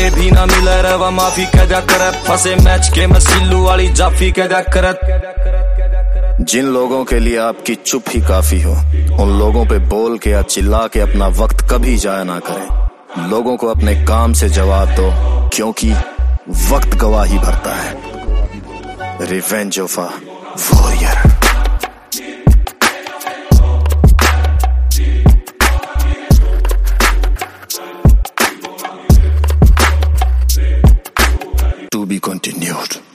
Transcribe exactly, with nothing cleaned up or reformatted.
के भी ना मिले रवा माफी कह जा करत, फंसे मैच के मैं सिल्लू वाली जाफी कह जा करत। जिन लोगों के लिए आपकी चुप ही काफी हो, उन लोगों पे बोल के या चिल्ला के अपना वक्त कभी जाया ना करें। लोगों को अपने काम से जवाब दो, क्योंकि वक्त गवाही भरता है। Revenge of a warrior. To be continued.